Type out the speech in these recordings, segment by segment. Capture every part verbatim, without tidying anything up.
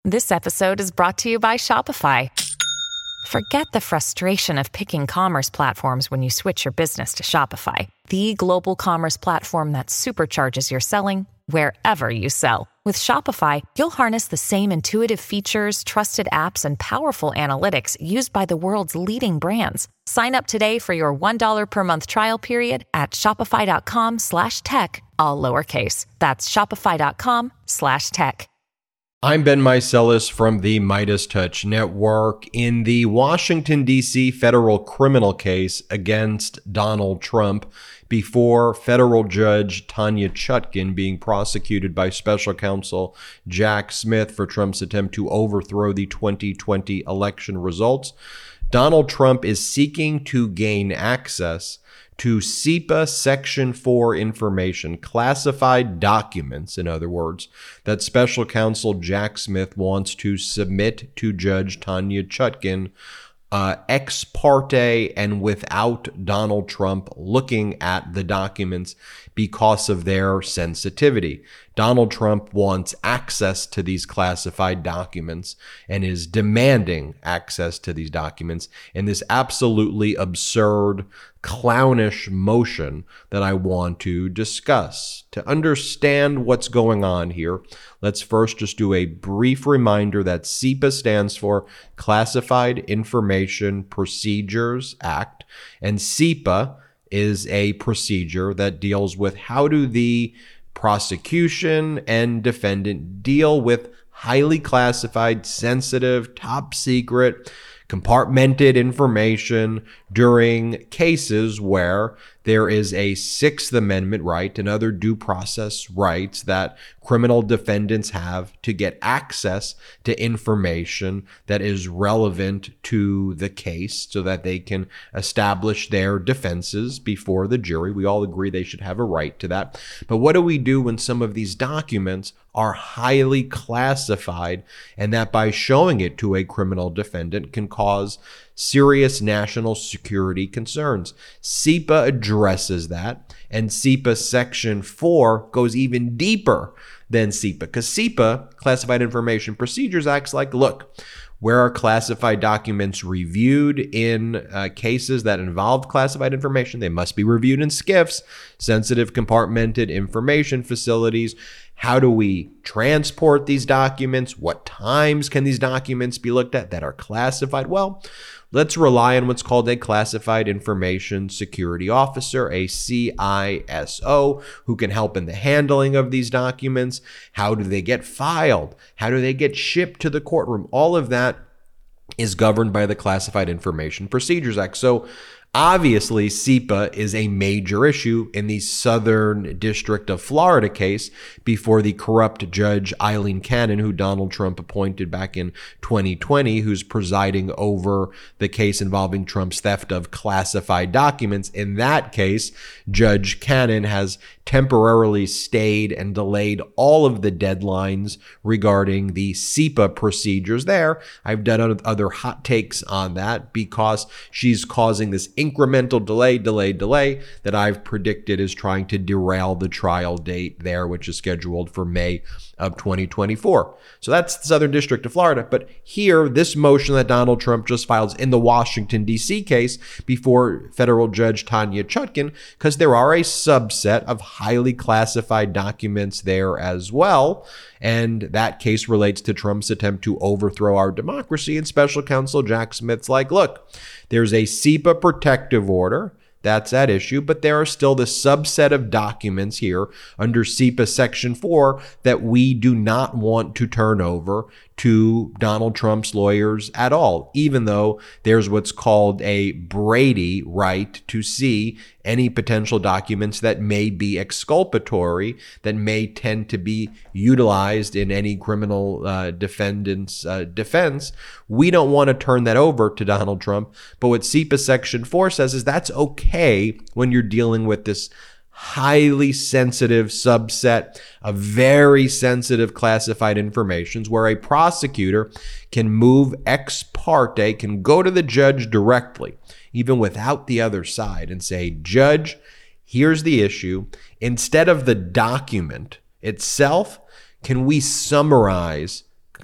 This episode is brought to you by Shopify. Forget the frustration of picking commerce platforms when you switch your business to Shopify, the global commerce platform that supercharges your selling wherever you sell. With Shopify, you'll harness the same intuitive features, trusted apps, and powerful analytics used by the world's leading brands. Sign up today for your one dollar per month trial period at shopify.com slash tech, all lowercase. That's shopify.com slash tech. I'm Ben Meiselas from the Midas Touch Network. In the Washington, D C federal criminal case against Donald Trump, before federal judge Tanya Chutkan being prosecuted by special counsel Jack Smith for Trump's attempt to overthrow the twenty twenty election results, Donald Trump is seeking to gain access to SIPA Section four information, classified documents, in other words, that special counsel Jack Smith wants to submit to Judge Tanya Chutkan uh, ex parte and without Donald Trump looking at the documents because of their sensitivity. Donald Trump wants access to these classified documents and is demanding access to these documents in this absolutely absurd, clownish motion that I want to discuss. To understand what's going on here, let's first just do a brief reminder that SIPA stands for Classified Information Procedures Act, and SIPA is a procedure that deals with how do the prosecution and defendant deal with highly classified, sensitive, top secret, compartmented information during cases where there is a Sixth Amendment right and other due process rights that criminal defendants have to get access to information that is relevant to the case so that they can establish their defenses before the jury. We all agree they should have a right to that. But what do we do when some of these documents are highly classified and that by showing it to a criminal defendant can cause serious national security concerns? SIPA addresses that, and SIPA Section four goes even deeper than SIPA, because SIPA, Classified Information Procedures, acts like, look, where are classified documents reviewed in uh, cases that involve classified information? They must be reviewed in SCIFs, sensitive compartmented information facilities. How do we transport these documents? What times can these documents be looked at that are classified? Well, let's rely on what's called a Classified Information Security Officer, a C I S O, who can help in the handling of these documents. How do they get filed? How do they get shipped to the courtroom? All of that is governed by the Classified Information Procedures Act. So obviously, SIPA is a major issue in the Southern District of Florida case before the corrupt Judge Eileen Cannon, who Donald Trump appointed back in twenty twenty, who's presiding over the case involving Trump's theft of classified documents. In that case, Judge Cannon has temporarily stayed and delayed all of the deadlines regarding the SIPA procedures there. I've done other hot takes on that because she's causing this incremental delay, delay, delay that I've predicted is trying to derail the trial date there, which is scheduled for May of twenty twenty-four. So that's the Southern District of Florida. But here, this motion that Donald Trump just files in the Washington, D C case before federal judge Tanya Chutkan, because there are a subset of highly classified documents there as well. And that case relates to Trump's attempt to overthrow our democracy. And special counsel Jack Smith's like, look, there's a SIPA protective order that's at issue, but there are still the subset of documents here under SIPA Section four that we do not want to turn over to Donald Trump's lawyers at all, even though there's what's called a Brady right to see any potential documents that may be exculpatory, that may tend to be utilized in any criminal uh, defendant's uh, defense. We don't want to turn that over to Donald Trump. But what SIPA Section four says is that's okay when you're dealing with this highly sensitive subset of very sensitive classified informations where a prosecutor can move ex parte, can go to the judge directly, even without the other side, and say, Judge, here's the issue. Instead of the document itself, can we summarize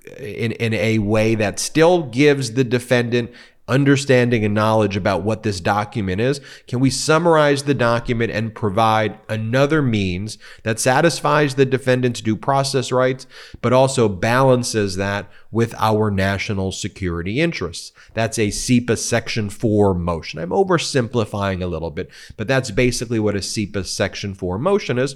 in, in a way that still gives the defendant understanding and knowledge about what this document is? Can we summarize the document and provide another means that satisfies the defendant's due process rights, but also balances that with our national security interests? That's a S E P A Section four motion. I'm oversimplifying a little bit, but that's basically what a S E P A Section four motion is.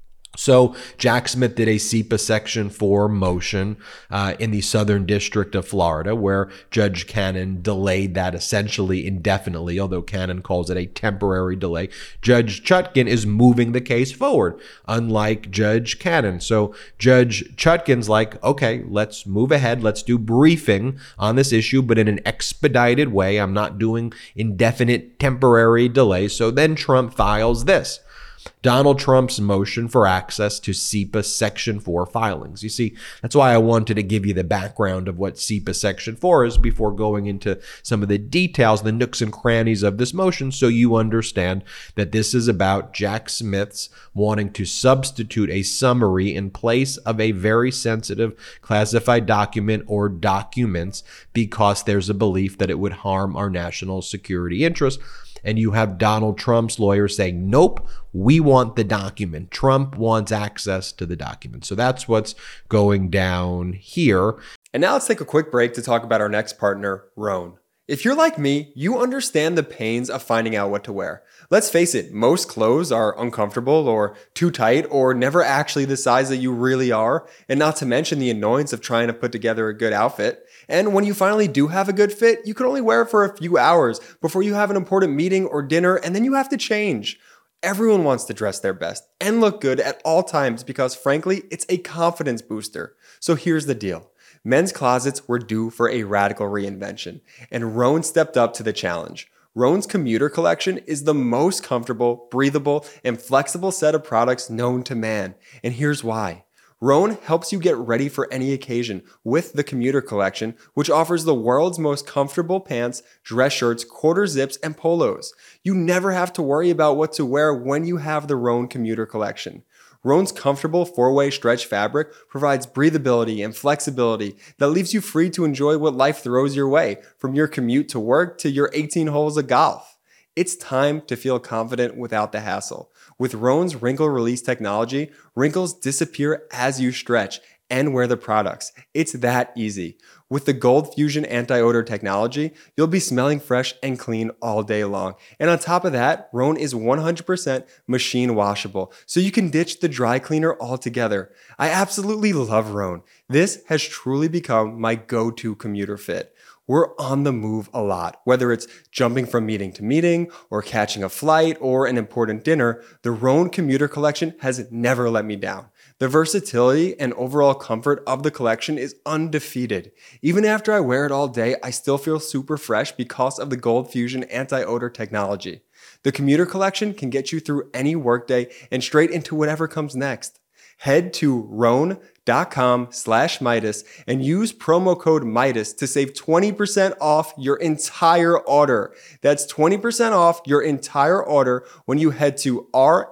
So Jack Smith did a S E P A Section four motion uh, in the Southern District of Florida, where Judge Cannon delayed that essentially indefinitely, although Cannon calls it a temporary delay. Judge Chutkan is moving the case forward, unlike Judge Cannon. So Judge Chutkan's like, okay, let's move ahead. Let's do briefing on this issue, but in an expedited way. I'm not doing indefinite temporary delay. So then Trump files this: Donald Trump's motion for access to S E P A Section four filings. You see, that's why I wanted to give you the background of what S E P A Section four is before going into some of the details, the nooks and crannies of this motion, so you understand that this is about Jack Smith's wanting to substitute a summary in place of a very sensitive classified document or documents because there's a belief that it would harm our national security interests. And you have Donald Trump's lawyer saying, nope, we want the document. Trump wants access to the document. So that's what's going down here. And now let's take a quick break to talk about our next partner, Rhone. If you're like me, you understand the pains of finding out what to wear. Let's face it, most clothes are uncomfortable or too tight or never actually the size that you really are, and not to mention the annoyance of trying to put together a good outfit. And when you finally do have a good fit, you can only wear it for a few hours before you have an important meeting or dinner, and then you have to change. Everyone wants to dress their best and look good at all times because, frankly, it's a confidence booster. So here's the deal. Men's closets were due for a radical reinvention, and Rhone stepped up to the challenge. Rhone's commuter collection is the most comfortable, breathable, and flexible set of products known to man. And here's why. Rhone helps you get ready for any occasion with the commuter collection, which offers the world's most comfortable pants, dress shirts, quarter zips, and polos. You never have to worry about what to wear when you have the Rhone commuter collection. Rhone's comfortable four-way stretch fabric provides breathability and flexibility that leaves you free to enjoy what life throws your way, from your commute to work to your eighteen holes of golf. It's time to feel confident without the hassle. With Rhone's wrinkle release technology, wrinkles disappear as you stretch and wear the products. It's that easy. With the Gold Fusion anti-odor technology, you'll be smelling fresh and clean all day long. And on top of that, Rhone is one hundred percent machine washable, so you can ditch the dry cleaner altogether. I absolutely love Rhone. This has truly become my go-to commuter fit. We're on the move a lot. Whether it's jumping from meeting to meeting or catching a flight or an important dinner, the Rhone commuter collection has never let me down. The versatility and overall comfort of the collection is undefeated. Even after I wear it all day, I still feel super fresh because of the Gold Fusion anti-odor technology. The commuter collection can get you through any workday and straight into whatever comes next. Head to rhone.com slash Midas and use promo code Midas to save twenty percent off your entire order. That's twenty percent off your entire order when you head to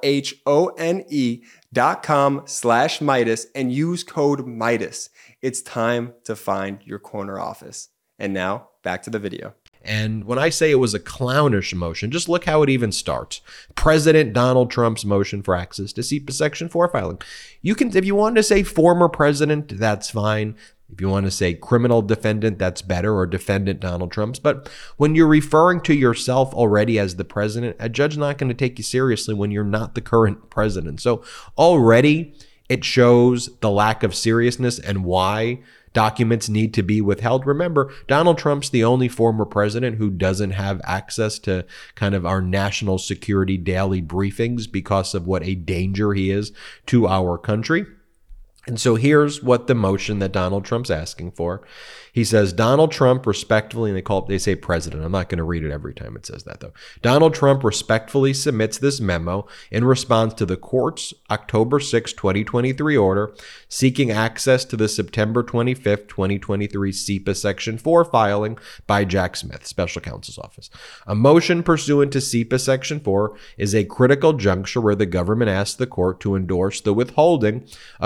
R-H-O-N-E dot com slash Midas and use code Midas. It's time to find your corner office. And now, back to the video. And when I say it was a clownish motion, just look how it even starts. President Donald Trump's motion for access to S E P A Section four filing. You can, if you want to say former president, that's fine. If you want to say criminal defendant, that's better, or defendant Donald Trump's. But when you're referring to yourself already as the president, a judge's not going to take you seriously when you're not the current president. So already it shows the lack of seriousness and why documents need to be withheld. Remember, Donald Trump's the only former president who doesn't have access to kind of our national security daily briefings because of what a danger he is to our country. And so here's what the motion that Donald Trump's asking for. He says, Donald Trump respectfully, and they call it, they say president. I'm not going to read it every time it says that though. Donald Trump respectfully submits this memo in response to the court's October sixth, twenty twenty-three order seeking access to the September twenty-fifth, twenty twenty-three S E P A Section four filing by Jack Smith, Special Counsel's Office. A motion pursuant to S E P A Section four is a critical juncture where the government asks the court to endorse the withholding of discovery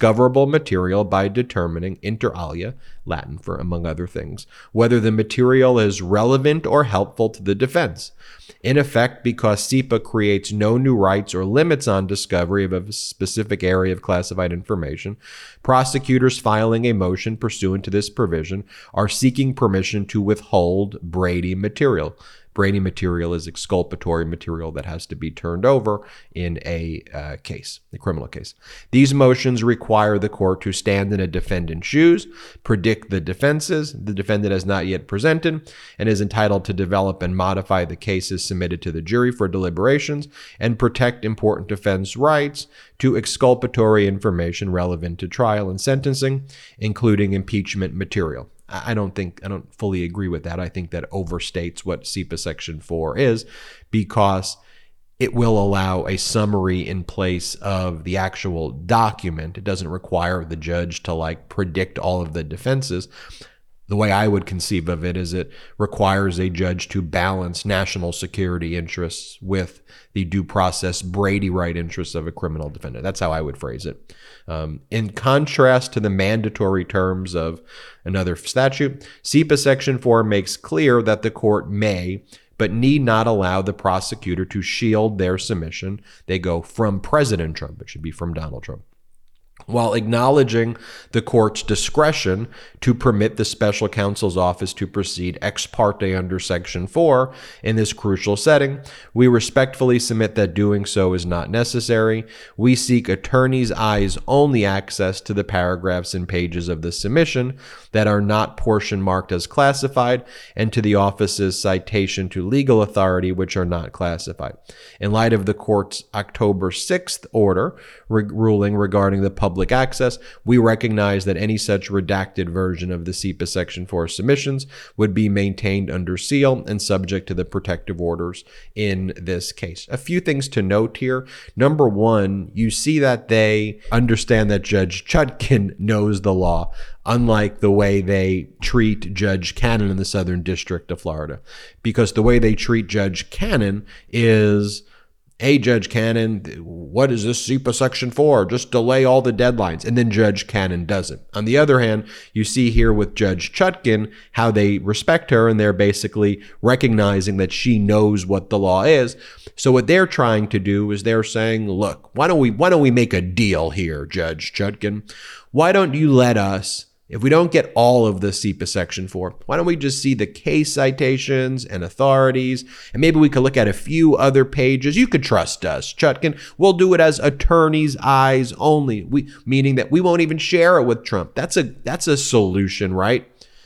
discoverable material by determining inter alia, Latin for among other things, whether the material is relevant or helpful to the defense. In effect, because S I P A creates no new rights or limits on discovery of a specific area of classified information, prosecutors filing a motion pursuant to this provision are seeking permission to withhold Brady material. Brady material is exculpatory material that has to be turned over in a uh, case, a criminal case. These motions require the court to stand in a defendant's shoes, predict the defenses the defendant has not yet presented, and is entitled to develop and modify the cases submitted to the jury for deliberations, and protect important defense rights to exculpatory information relevant to trial and sentencing, including impeachment material. I don't think, I don't fully agree with that. I think that overstates what S I P A Section four is, because it will allow a summary in place of the actual document. It doesn't require the judge to like predict all of the defenses. The way I would conceive of it is it requires a judge to balance national security interests with the due process Brady right interests of a criminal defendant. That's how I would phrase it. Um, in contrast to the mandatory terms of another statute, S I P A Section four makes clear that the court may, but need not allow the prosecutor to shield their submission. They go from President Trump. It should be from Donald Trump. While acknowledging the court's discretion to permit the special counsel's office to proceed ex parte under Section four in this crucial setting, we respectfully submit that doing so is not necessary. We seek attorney's eyes only access to the paragraphs and pages of the submission that are not portion marked as classified, and to the office's citation to legal authority which are not classified. In light of the court's October sixth order re- ruling regarding the public Public access, we recognize that any such redacted version of the S I P A Section four submissions would be maintained under seal and subject to the protective orders in this case. A few things to note here. Number one, you see that they understand that Judge Chutkan knows the law, unlike the way they treat Judge Cannon in the Southern District of Florida. Because the way they treat Judge Cannon is, hey, Judge Cannon, what is this S I P A Section four? Just delay all the deadlines. And then Judge Cannon doesn't. On the other hand, you see here with Judge Chutkan how they respect her, and they're basically recognizing that she knows what the law is. So what they're trying to do is they're saying, look, why don't we why don't we make a deal here, Judge Chutkan? Why don't you let us, if we don't get all of the S I P A Section four, why don't we just see the case citations and authorities, and maybe we could look at a few other pages. You could trust us, Chutkan. We'll do it as attorney's eyes only, we, meaning that we won't even share it with Trump. That's a that's a solution, right?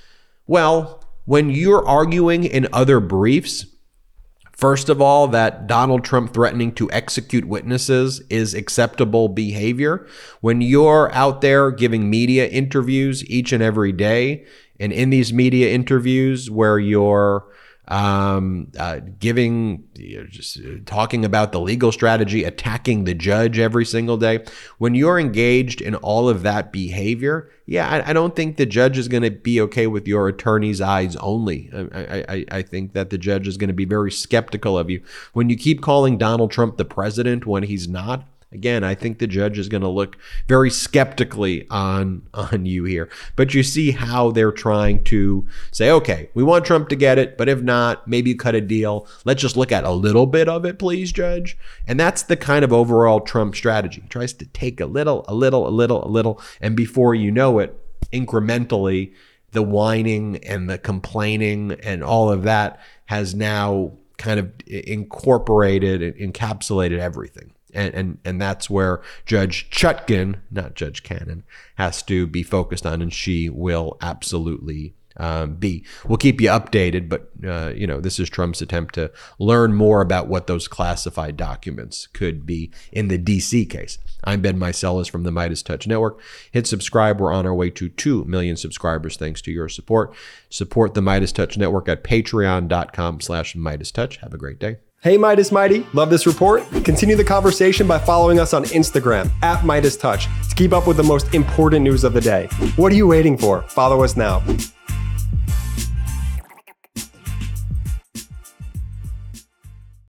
Well, when you're arguing in other briefs, first of all, that Donald Trump threatening to execute witnesses is acceptable behavior. When you're out there giving media interviews each and every day, and in these media interviews where you're um, uh, giving, you know, just talking about the legal strategy, attacking the judge every single day, when you're engaged in all of that behavior, yeah, I, I don't think the judge is going to be okay with your attorney's eyes only. I, I, I think that the judge is going to be very skeptical of you. When you keep calling Donald Trump the president when he's not, again, I think the judge is going to look very skeptically on, on you here. But you see how they're trying to say, okay, we want Trump to get it, but if not, maybe cut a deal. Let's just look at a little bit of it, please, Judge. And that's the kind of overall Trump strategy. He tries to take a little, a little, a little, a little, and before you know it, incrementally, the whining and the complaining and all of that has now kind of incorporated and encapsulated everything. And, and and that's where Judge Chutkan, not Judge Cannon, has to be focused on, and she will absolutely um, be. We'll keep you updated, but uh, you know, this is Trump's attempt to learn more about what those classified documents could be in the D C case. I'm Ben Meiselas from the MeidasTouch Network. Hit subscribe. We're on our way to two million subscribers thanks to your support. Support the MeidasTouch Network at patreon.com slash MeidasTouch. Have a great day. Hey, Meidas Mighty, love this report? Continue the conversation by following us on Instagram at MeidasTouch to keep up with the most important news of the day. What are you waiting for? Follow us now.